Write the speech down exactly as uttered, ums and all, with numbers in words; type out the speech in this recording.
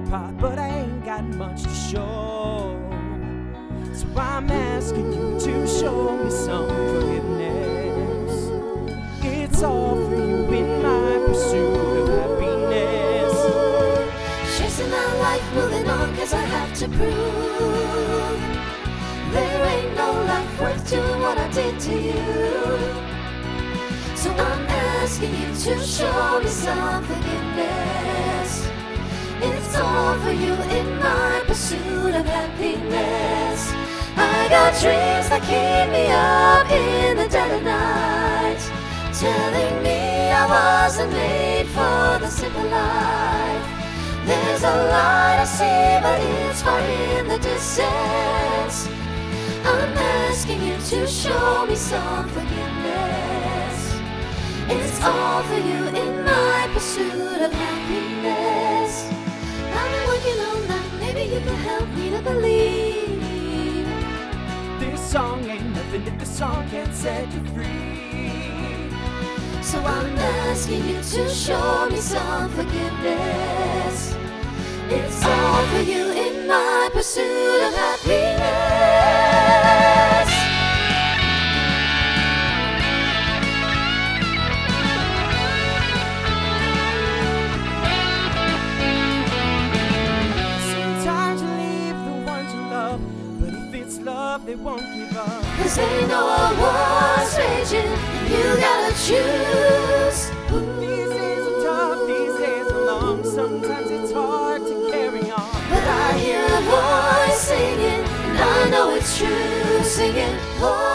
apart, but I ain't got much to show. So I'm asking you to show me some forgiveness. It's all for you in my pursuit of happiness. Chasing my life, moving on, cause I have to prove there ain't no life worth doing what I did to you. So I'm asking you to show me some forgiveness. It's all for you in my pursuit of happiness. I got dreams that keep me up in the dead of night, telling me I wasn't made for the simple life. There's a light I see, but it's far in the distance. I'm asking you to show me some forgiveness. It's all for you in my pursuit of happiness. I've been working on that, maybe you can help me to believe. This song ain't nothing if the song can't set you free. So I'm asking you to show me some forgiveness. It's all for you in my pursuit of happiness. Sometimes you leave the ones you love, but if it's love, they won't give up. Cause they know a war's raging, and you gotta choose. These days are tough, these days are long. Sometimes it's hard to carry on. But I hear a voice singing, and I know it's true, singing, oh.